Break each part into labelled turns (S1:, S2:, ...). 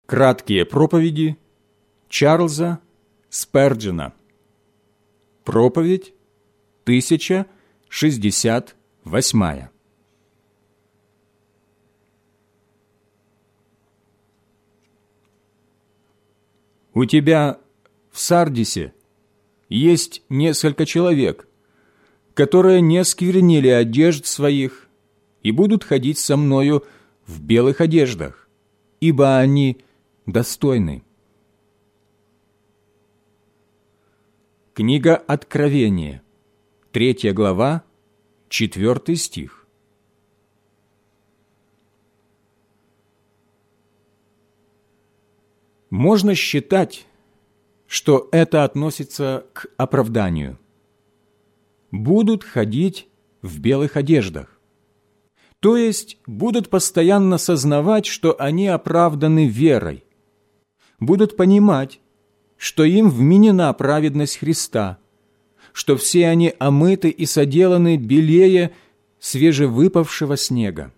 S1: Краткие проповеди Чарльза Сперджена. Проповедь 1068. У тебя в Сардисе есть несколько человек, которые не сквернили одежд своих и будут ходить со мною в белых одеждах, ибо они достойны. Книга Откровения, 3 глава, 4 стих. Можно считать, что это относится к оправданию. Будут ходить в белых одеждах. То есть будут постоянно сознавать, что они оправданы верой. Будут понимать, что им вменена праведность Христа, что все они омыты и соделаны белее свежевыпавшего снега.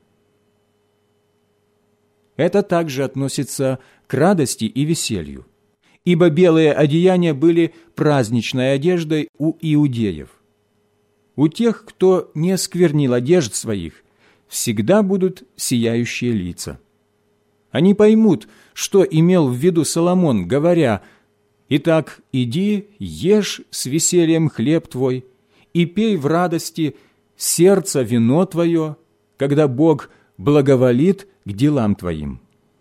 S1: Это также относится к радости и веселью, ибо белые одеяния были праздничной одеждой у иудеев. У тех, кто не осквернил одежд своих, всегда будут сияющие лица. Они поймут, что имел в виду Соломон, говоря: «Итак, иди, ешь с весельем хлеб твой, и пей в радости сердце вино твое, когда Бог благоволит к делам твоим».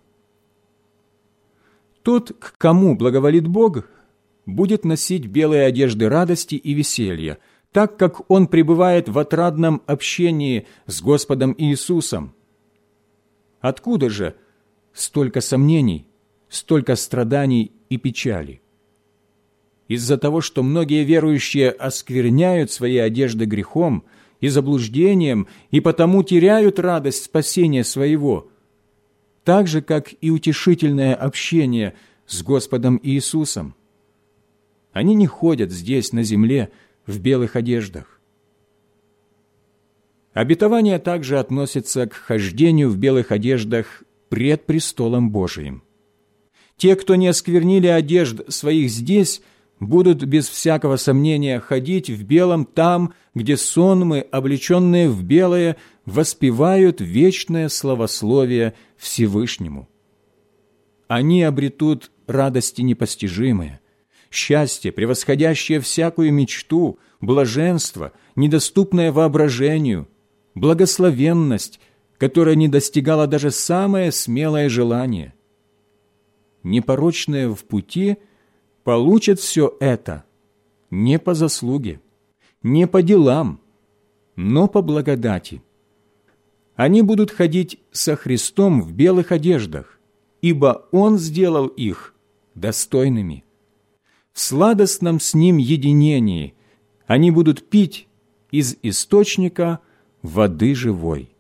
S1: Тот, к кому благоволит Бог, будет носить белые одежды радости и веселья, так как он пребывает в отрадном общении с Господом Иисусом. Откуда же столько сомнений, столько страданий и печали? Из-за того, что многие верующие оскверняют свои одежды грехом и заблуждением, и потому теряют радость спасения своего, так же, как и утешительное общение с Господом Иисусом. Они не ходят здесь, на земле, в белых одеждах. Обетование также относится к хождению в белых одеждах пред престолом Божиим. Те, кто не осквернили одежд своих здесь, будут без всякого сомнения ходить в белом там, где сонмы, облеченные в белое, воспевают вечное славословие Всевышнему. Они обретут радости непостижимые, счастье, превосходящее всякую мечту, блаженство, недоступное воображению, благословенность, которая не достигала даже самое смелое желание. Непорочные в пути получат все это не по заслуге, не по делам, но по благодати. Они будут ходить со Христом в белых одеждах, ибо Он сделал их достойными. В сладостном с Ним единении они будут пить из источника воды живой.